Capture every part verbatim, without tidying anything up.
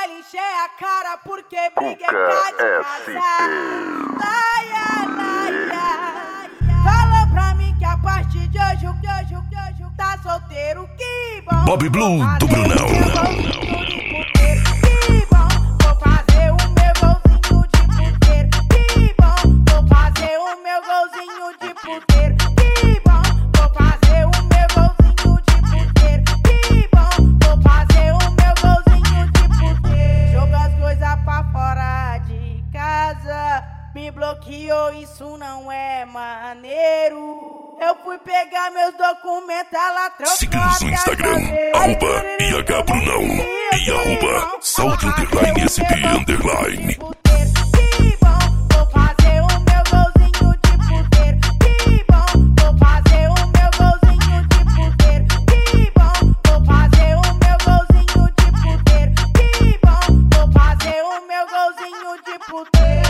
baile, encher a cara porque briga é cá de casar. Laia, laia. Fala pra mim que a partir de hoje, de hoje, de hoje tá solteiro, que bom. Bob Blue do Brunão. Que bom, vou fazer o meu golzinho de puteiro. Que bom, vou fazer o meu golzinho de puteiro. Que bom, vou fazer o meu golzinho de puteiro. Que bom, vou fazer o meu golzinho de puteiro. Jogo as coisas pra fora de casa. Me bloqueou, isso não é maneiro. Eu fui pegar meus documentos, ela trocou. Siga-nos no Instagram, arroba I H Brunão e arroba Saúde Underline S P Underline. Que bom, vou fazer o meu golzinho de puteiro. Que bom, vou fazer o meu golzinho de puteiro. Que bom, vou fazer o meu golzinho de puteiro. Que bom, vou fazer o meu golzinho de puteiro.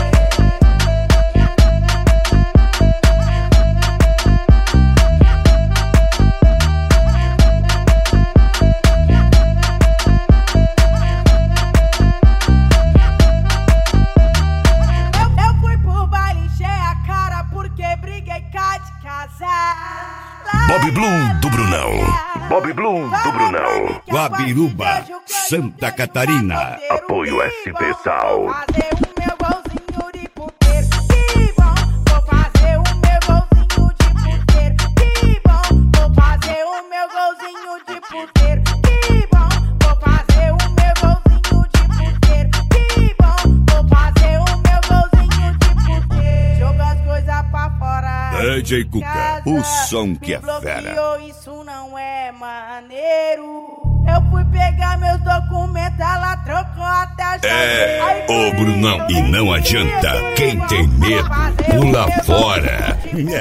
Bob Blue do Brunão. Bob Blue do Brunão. Guabiruba, Santa Catarina. Apoio S P Sal. Fazer o meu golzinho de puteiro. Que bom, vou fazer o meu golzinho de puteiro. Que bom, vou fazer o meu golzinho de puteiro. Que bom, vou fazer o meu golzinho de puteiro. Que bom, vou fazer o meu golzinho de puteiro. Joga as coisas pra fora. D J Cuca, o som que é fera. Bloqueou, isso não é maneiro. Eu fui pegar meus documentos, ela trocou até a chave. É, ô Brunão, e não adianta, quem tem medo, pula fora.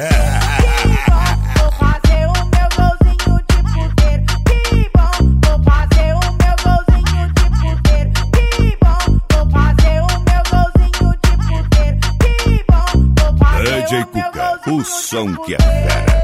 Vou fazer o meu golzinho de puteiro. Que bom, vou fazer o meu golzinho de puteiro. Que bom, vou fazer o meu golzinho de puteiro. Que bom, vou fazer D J o meu Cuca, golzinho o de som que é puteiro. fera.